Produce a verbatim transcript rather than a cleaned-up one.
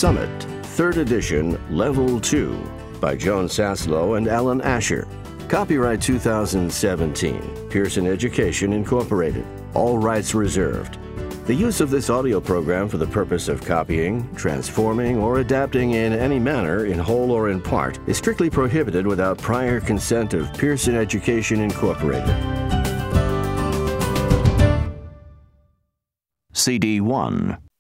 Summit, third edition, Level two, by Joan Saslow and Alan Asher. Copyright two thousand seventeen, Pearson Education, Incorporated. All rights reserved. The use of this audio program for the purpose of copying, transforming, or adapting in any manner, in whole or in part, is strictly prohibited without prior consent of Pearson Education, Incorporated. C D one.